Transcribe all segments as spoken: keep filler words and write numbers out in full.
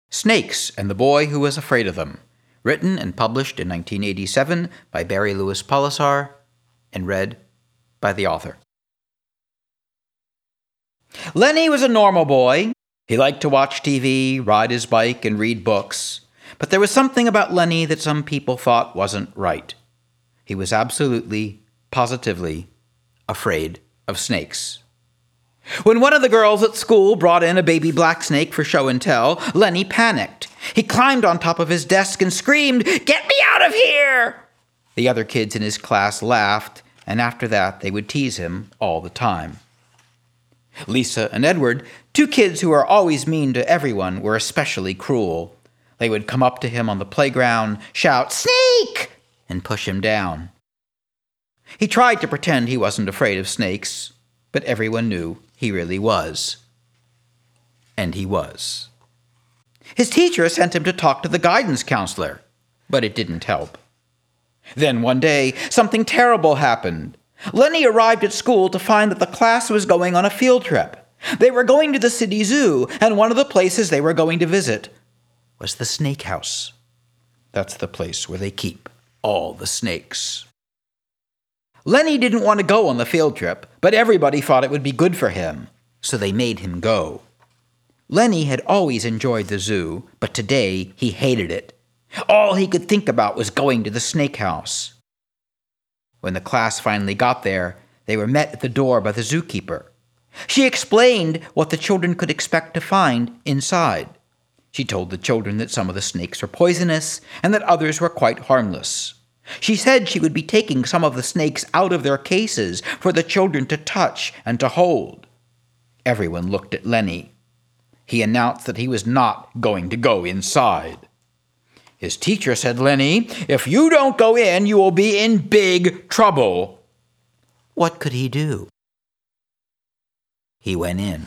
Snakes and the Boy Who Was Afraid of Them, written and published in nineteen eighty-seven by Barry Louis Polisar, and read by the author. Lenny was a normal boy. He liked to watch T V, ride his bike, and read books. But there was something about Lenny that some people thought wasn't right. He was absolutely, positively afraid of snakes. When one of the girls at school brought in a baby black snake for show and tell, Lenny panicked. He climbed on top of his desk and screamed, "Get me out of here!" The other kids in his class laughed, and after that they would tease him all the time. Lisa and Edward, two kids who are always mean to everyone, were especially cruel. They would come up to him on the playground, shout, "Snake!" and push him down. He tried to pretend he wasn't afraid of snakes, but everyone knew he really was. And he was. His teacher sent him to talk to the guidance counselor, but it didn't help. Then one day, something terrible happened. Lenny arrived at school to find that the class was going on a field trip. They were going to the city zoo, and one of the places they were going to visit was the snake house. That's the place where they keep all the snakes. Lenny didn't want to go on the field trip, but everybody thought it would be good for him, so they made him go. Lenny had always enjoyed the zoo, but today he hated it. All he could think about was going to the snake house. When the class finally got there, they were met at the door by the zookeeper. She explained what the children could expect to find inside. She told the children that some of the snakes were poisonous and that others were quite harmless. She said she would be taking some of the snakes out of their cases for the children to touch and to hold. Everyone looked at Lenny. He announced that he was not going to go inside. His teacher said, "Lenny, if you don't go in, you will be in big trouble." What could he do? He went in.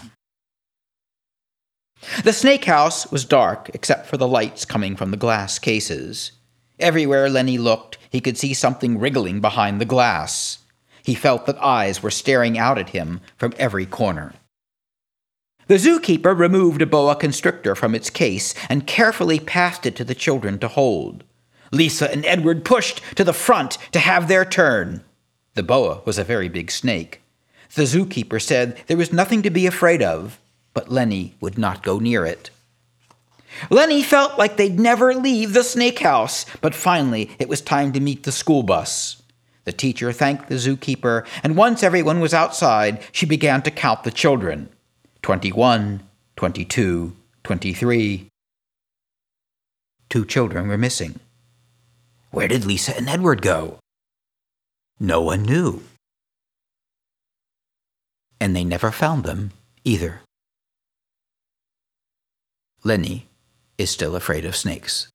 The snake house was dark except for the lights coming from the glass cases. Everywhere Lenny looked, he could see something wriggling behind the glass. He felt that eyes were staring out at him from every corner. The zookeeper removed a boa constrictor from its case and carefully passed it to the children to hold. Lisa and Edward pushed to the front to have their turn. The boa was a very big snake. The zookeeper said there was nothing to be afraid of, but Lenny would not go near it. Lenny felt like they'd never leave the snake house, but finally it was time to meet the school bus. The teacher thanked the zookeeper, and once everyone was outside, she began to count the children. Twenty-one, twenty-two, twenty-three. Two children were missing. Where did Lisa and Edward go? No one knew. And they never found them either. Lenny is still afraid of snakes.